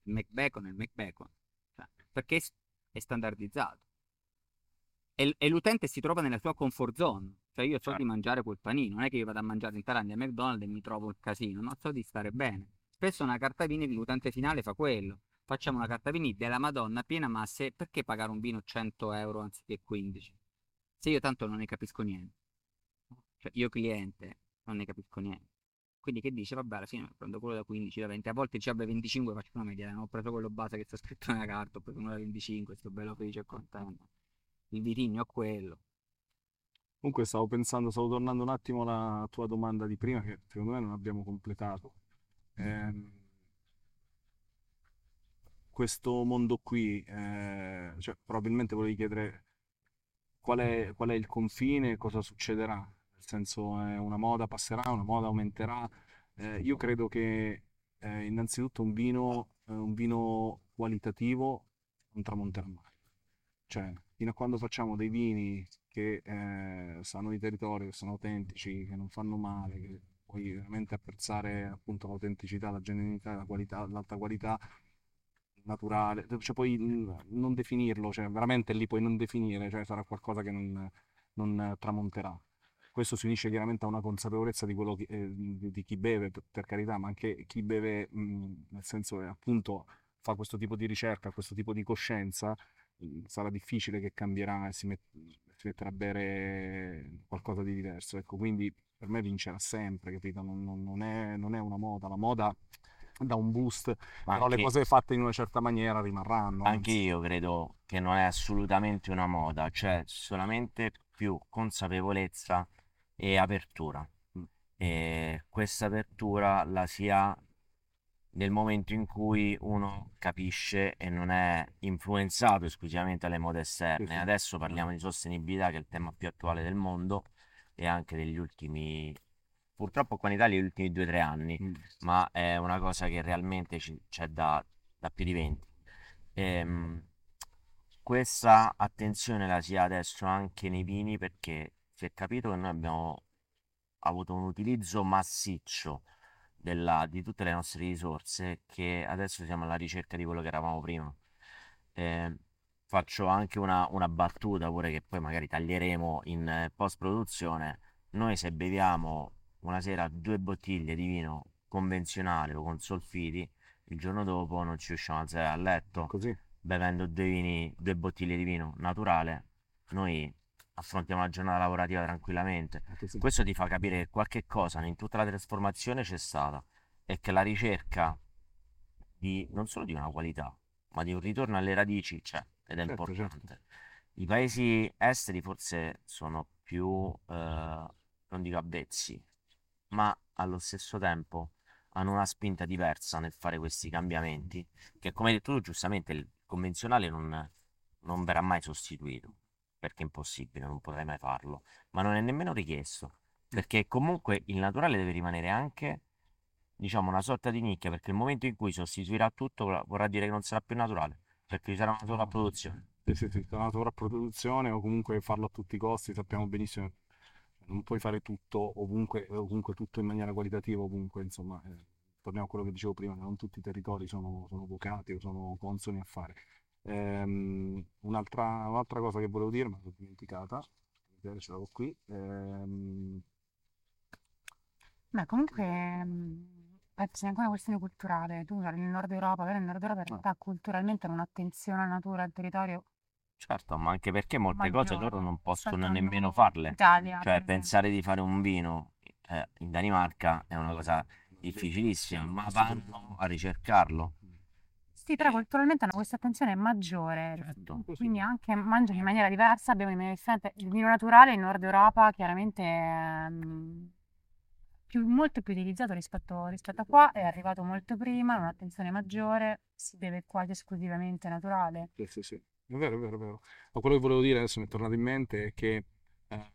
il McBacon è il McBacon, cioè, perché è, è standardizzato. E, e l'utente si trova nella sua comfort zone, cioè io so
Certo.
di mangiare quel panino, non è che io vado a mangiare in Thailandia al McDonald's e mi trovo il casino, no, so di stare bene. Spesso una carta vini l'utente finale fa quello, facciamo una carta vini della Madonna piena, ma se, perché pagare un vino cento euro anziché quindici? Se io tanto non ne capisco niente, cioè io cliente non ne capisco niente. Quindi che dice? Vabbè, alla fine prendo quello da quindici, da venti, a volte dice vabbè venticinque, faccio una media, non ho preso quello base che sta scritto nella carta, ho preso uno da venticinque, sto bello felice e contento. Il vitigno è quello.
Comunque stavo pensando, stavo tornando un attimo alla tua domanda di prima, che secondo me non abbiamo completato. Ehm, questo mondo qui, eh, cioè, probabilmente volevi chiedere qual è, qual è il confine, cosa succederà. Nel senso, è una moda passerà, una moda aumenterà. Eh, io credo che eh, innanzitutto un vino, eh, un vino qualitativo non tramonterà mai. Cioè, fino a quando facciamo dei vini che eh, sanno di territorio, che sono autentici, che non fanno male, che puoi veramente apprezzare appunto l'autenticità, la genuinità, la qualità, l'alta qualità naturale, cioè puoi mm, non definirlo, cioè veramente lì puoi non definire, cioè sarà qualcosa che non, non tramonterà. Questo si unisce chiaramente a una consapevolezza di quello che- eh, di, di chi beve, per, per carità, ma anche chi beve, mh, nel senso che appunto fa questo tipo di ricerca, questo tipo di coscienza, mh, sarà difficile che cambierà e si, met- si metterà a bere qualcosa di diverso. Ecco, quindi per me vincerà sempre, capito? Non, non- non è, non è una moda, la moda dà un boost,
Ma
però le
anche,
cose fatte in una certa maniera rimarranno,
anche
anzi.
io credo che non è assolutamente una moda, c'è solamente più consapevolezza e apertura.
Mm.
E questa apertura la si ha nel momento in cui uno capisce e non è influenzato esclusivamente dalle mode
Sì,
esterne.
sì.
Adesso parliamo di sostenibilità, che è il tema più attuale del mondo e anche degli ultimi, purtroppo qua in Italia, gli ultimi due o tre anni,
Mm.
ma è una cosa che realmente ci- c'è da, da più di venti. Ehm, questa attenzione la si ha adesso anche nei vini perché si è capito che noi abbiamo avuto un utilizzo massiccio della- di tutte le nostre risorse che adesso siamo alla ricerca di quello che eravamo prima. Eh, faccio anche una, una battuta pure che poi magari taglieremo in eh, post-produzione. Noi se beviamo una sera due bottiglie di vino convenzionale o con solfiti, il giorno dopo non ci riusciamo a alzare a letto.
Così.
Bevendo due vini, due bottiglie di vino naturale, noi affrontiamo la giornata lavorativa tranquillamente.
È così.
Questo ti fa capire che qualche cosa in tutta la trasformazione c'è stata e che la ricerca di non solo di una qualità, ma di un ritorno alle radici c'è ed è
Certo, certo.
importante. I paesi esteri forse sono più, eh, non dico avvezzi, ma allo stesso tempo hanno una spinta diversa nel fare questi cambiamenti, che come hai detto tu giustamente il convenzionale non, non verrà mai sostituito, perché è impossibile, non potrai mai farlo, ma non è nemmeno richiesto, perché comunque il naturale deve rimanere anche, diciamo, una sorta di nicchia, perché il momento in cui sostituirà tutto vorrà vorrà dire che non sarà più naturale, perché ci sarà una sola produzione.
Sì, sì, sì, sarà una sovrapproduzione o comunque farlo a tutti i costi, sappiamo benissimo che non puoi fare tutto ovunque, ovunque tutto in maniera qualitativa, ovunque, insomma, eh, torniamo a quello che dicevo prima, che non tutti i territori sono, sono vocati o sono consoni a fare. Ehm, un'altra, un'altra cosa che volevo dire, ma l'ho dimenticata, vedere ce l'avevo qui. ehm,
Beh, comunque, mh, penso sia anche una questione culturale. Tu nel nord Europa, però nel nord Europa in
ah,
realtà culturalmente hanno un'attenzione alla natura, al territorio
Certo, ma anche perché molte cose loro
maggiore
non
rispetto
possono
a
nemmeno
noi.
farle.
Italia,
Cioè,
per esempio.
pensare di fare un vino eh, in Danimarca è una cosa difficilissima, ma vanno a ricercarlo.
Sì, però
E,
culturalmente hanno questa attenzione maggiore,
certo,
quindi anche mangiano in maniera diversa, bevono in maniera differente. Il vino naturale in Nord Europa chiaramente è mm, più- molto più utilizzato rispetto, rispetto a qua, è arrivato molto prima, ha un'attenzione maggiore, si beve quasi esclusivamente naturale.
sì, sì, sì, è vero, è vero, è vero. Ma quello che volevo dire adesso mi è tornato in mente è che eh,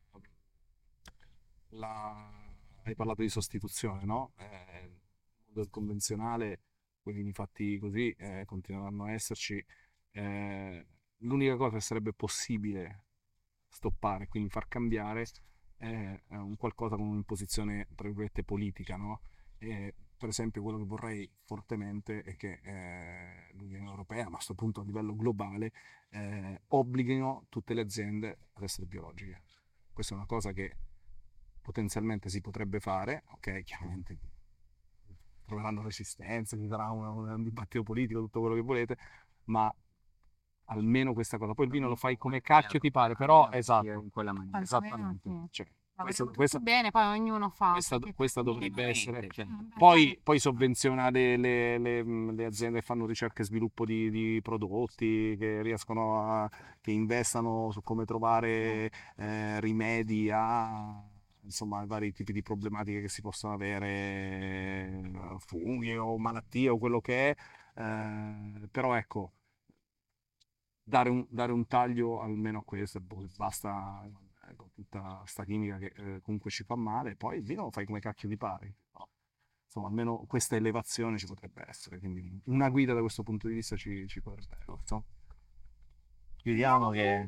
la- hai parlato di sostituzione, no? Eh, il mondo del convenzionale, quei vini fatti così eh, continueranno a esserci. Eh, l'unica cosa che sarebbe possibile stoppare, quindi far cambiare, è, è un qualcosa con un'imposizione, tra virgolette, politica, no? Eh, per esempio quello che vorrei fortemente è che eh, l'Unione Europea, ma a questo punto a livello globale, eh, obblighino tutte le aziende ad essere biologiche. Questa è una cosa che potenzialmente si potrebbe fare, ok? Chiaramente troveranno resistenze, ci sarà un, un dibattito politico, tutto quello che volete, ma almeno questa cosa. Poi il vino lo fai come cacchio ti pare, però esatto,
in quella maniera.
esattamente.
Sì.
Cioè,
Va
questa,
bene,
questa,
tutto bene, poi ognuno fa.
questa,
perché-
questa dovrebbe essere.
Cioè,
Beh,
Poi,
dai.
poi sovvenziona le, le- le- le aziende che fanno ricerca e sviluppo di, di prodotti, che riescono a, che investano su come trovare eh, rimedi a insomma vari tipi di problematiche che si possono avere, eh, funghi o malattie o quello che è. Eh, però ecco, dare un, dare un taglio almeno a questo, boh, basta eh, con tutta sta chimica che eh, comunque ci fa male, poi il vino lo fai come cacchio ti pare. No? Insomma, almeno questa elevazione ci potrebbe essere, quindi una guida da questo punto di vista ci, ci potrebbe essere. No?
Chiudiamo che...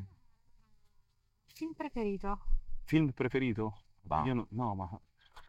Film preferito?
Film preferito?
Bah.
Io no, no, ma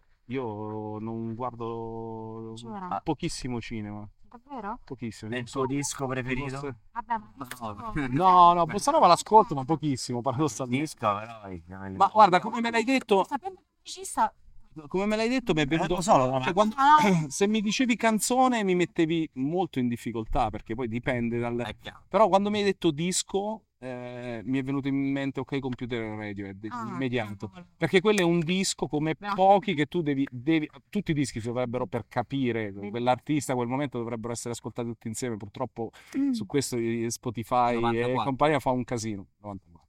io non guardo
Giuro?
pochissimo cinema,
Davvero?
pochissimo.
Nel suo disco preferito?
Vabbè, ma
No.
No, no, Bossa Nova l'ascolto, ma pochissimo, paradossalmente.
Disco però...
Ma guarda, come me l'hai detto,
sapendo che musicista
come me l'hai detto, mi è venuto
lo so, lo-
cioè, quando-
Ah,
se mi dicevi canzone mi mettevi molto in difficoltà, perché poi dipende dal...
È chiaro.
Però quando mi hai detto disco, eh, mi è venuto in mente OK Computer e Radiohead,
ah,
immediato.
cavolo.
Perché quello è un disco come
No.
pochi che tu devi, devi... Tutti i dischi si dovrebbero, per capire quell'artista, quel momento, dovrebbero essere ascoltati tutti insieme. Purtroppo
Mm.
su questo di Spotify e
novantaquattro.
compagnia fa un casino. novantaquattro.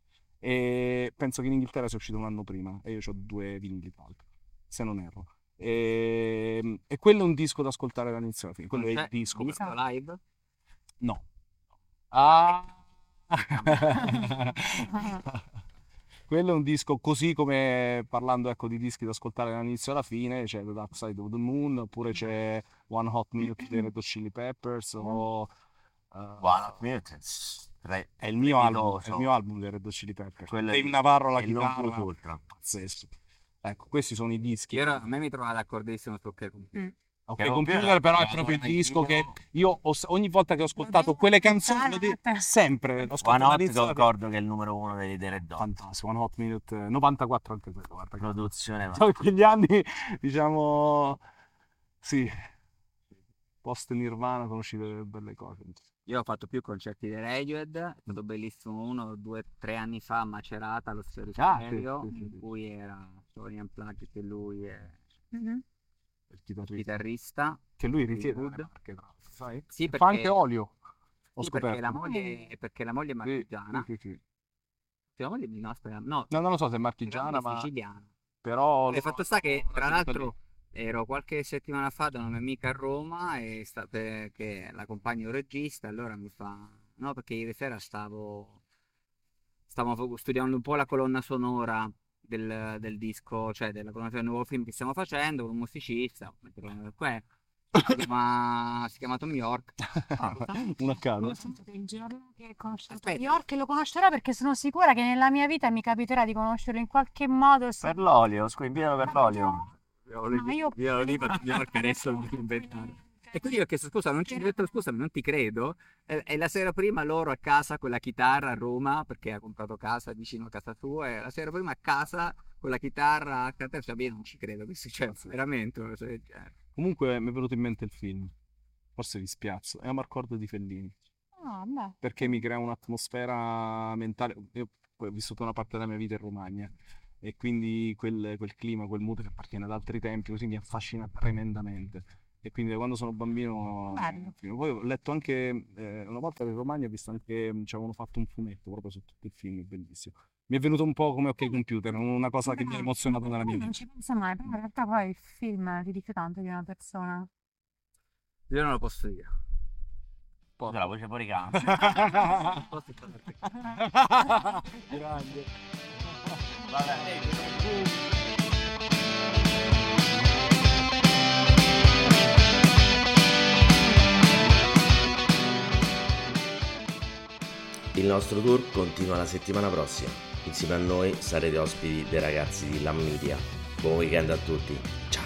E penso che in Inghilterra sia uscito un anno prima e io ho due vinili, tra l'altro, se non erro. E, e quello è un disco da ascoltare dall'inizio alla fine. Quello è il disco. per-
disco live?
No. Ah. Quello è un disco così come, parlando ecco di dischi da ascoltare dall'inizio alla fine, c'è The Dark Side of the Moon, oppure c'è One Hot Minute dei Red Hot Chili Peppers o uh,
One Minute. Tre-
è il mio album, è il
strepitoso.
mio album dei Red Hot Chili Peppers.
Quello è
Dave
il-
Navarro alla
è il non
chitarra,
plus ultra.
pazzesco. Ecco, questi sono i dischi.
Io ero- a me mi trovava d'accordissimo su che
Mm.
Ok,
Che
Computer
computer,
però è
guarda,
proprio il
guarda,
disco che
io-
io ho, ogni volta che ho ascoltato quelle canzoni lo dico sempre lo ascolto
One Hot
dall'inizio alla fine.
concordo che è il numero uno dei dei Red Hot.
Fantastico, One Hot Minute eh, novantaquattro anche quello, guarda.
Produzione,
Sono quegli anni, diciamo, sì, post Nirvana conosci delle belle cose.
Io ho fatto più concerti di Radiohead, è stato bellissimo uno, due, tre anni fa a Macerata, allo Sferico
Ah, sì,
Stereo,
sì, sì,
in
sì.
cui era Tony Unplugged, che lui è
Mhm.
Il chitarrista.
chitarrista.
Che lui
di
risiede
Wood.
nelle Marche, tra l'altro, sai?
Sì,
E
perché,
fa anche olio, ho
sì, perché
scoperto.
la moglie, perché la moglie è
Sì,
marchigiana.
sì, sì, sì.
Sì, la moglie no, aspetta, no,
No, non lo so se è
la
marchigiana,
moglie è
ma
siciliana.
però...
E fatto sta che,
una
tra
seduta
l'altro, ero qualche settimana fa da una mia amica a Roma e sta, perché l'accompagno un regista, allora mi fa... No, perché ieri sera stavo, stavo studiando un po' la colonna sonora del, del disco, cioè della colonna sonora del nuovo film che stiamo facendo con un musicista, metterò qua, si chiama, si chiama Tom York.
lì. Un a caso.
Il giorno che conoscerò
Aspetta.
York lo conoscerò perché sono sicura che nella mia vita mi capiterà di conoscerlo in qualche modo. se-
Per l'olio, scusa, inviano per l'olio.
Io
Ma io-
io lì per New York adesso non devo inventare. E quindi io ho chiesto scusa, non ci ho detto scusa, non ti credo. E, e la sera prima loro a casa con la chitarra a Roma, perché ha comprato casa vicino a casa sua, e la sera prima a casa con la chitarra a cantare, cioè, io non ci credo, che succede veramente una cosa del genere.
Comunque mi è venuto in mente il film, forse vi spiazzo, è Amarcord di Fellini,
Ah, beh.
perché mi crea un'atmosfera mentale. Io poi ho vissuto una parte della mia vita in Romagna e quindi quel, quel clima, quel mood che appartiene ad altri tempi, così mi affascina tremendamente. E quindi da quando sono bambino,
Bello.
poi ho letto anche, eh, una volta in Romagna ho visto anche, ci avevano fatto un fumetto proprio su tutto il film, bellissimo. Mi è venuto un po' come OK Computer, una cosa che mi ha emozionato nella mia
Io non
vita.
ci penso mai, però in realtà poi il film ti dice tanto di una persona.
Io non lo posso dire.
Scusa, la voce fuori campo.
Posso dire.
Grande.
Il nostro tour continua la settimana prossima. Insieme a noi sarete ospiti dei ragazzi di Lam Media. Buon weekend a tutti. Ciao!